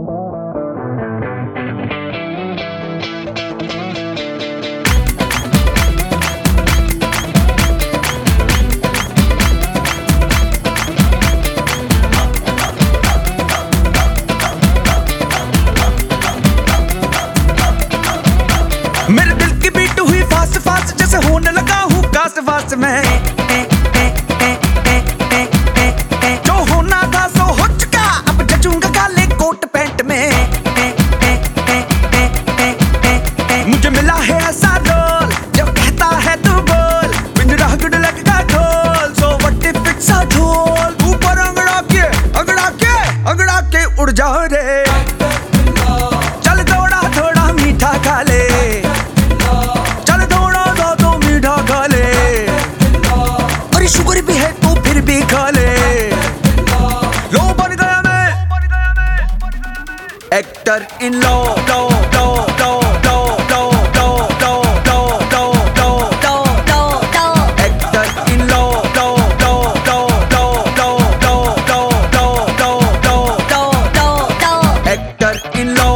मेरे दिल की बीट हुई फास्ट फास्ट, जैसे होने लगा हूँ कास्ट फास्ट में। जो होना था सो हो चुका, अब जचूंगा काले कोट पैंट में। मुझे मिला है ऐसा रोल, जब कहता है तू बोल, पिंजरा गुड लगेगा ढोल। So what if it's a dhol, ऊपर अंगड़ा के अंगड़ा के अंगड़ा के उड़ जाओ रे। चल थोड़ा थोड़ा मीठा खा ले, शुगर भी है तो फिर भी खा ले। लो बन गया मैं एक्टर इन लो लो लो लो लो लो लो लो लो लो लो लो लो एक्टर इन लो लो लो लो लो लो लो लो लो लो लो एक्टर इन लो।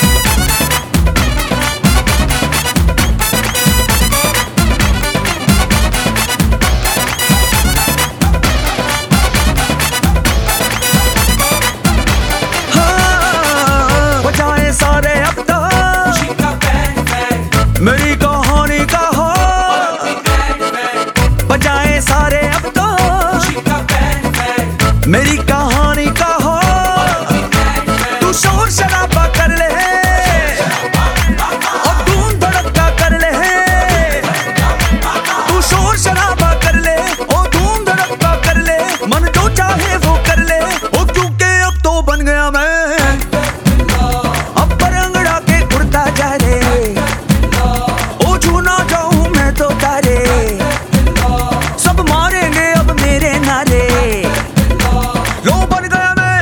सारे अब तो मेरी कहानी का हो, बजाए सारे अब तो मेरी कहानी का हो। तू शोर शराबा कर ले और धूम धड़का कर ले। तू शोर शराबा कर ले और धूम धड़का कर ले, मन जो चाहे वो कर ले। ओ क्योंकि अब तो बन गया मैं सब मारेंगे अब मेरे नारे। लो बन गया मैं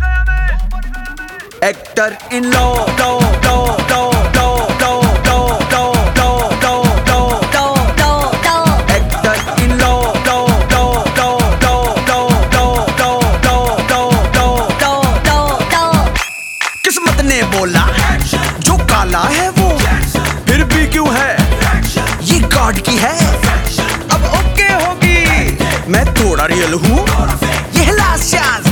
एक्टर इन लो लो लो लो लो लो लो लो लो लो लो लो लो एक्टर इन लो लो लो लो लो लो लो लो लो लो लो। किस्मत ने बोला जो काला है वो फिर भी क्यों है, ये गॉड की है। अब ओके होगी, मैं थोड़ा रियल हूँ, ये लास्ट चांस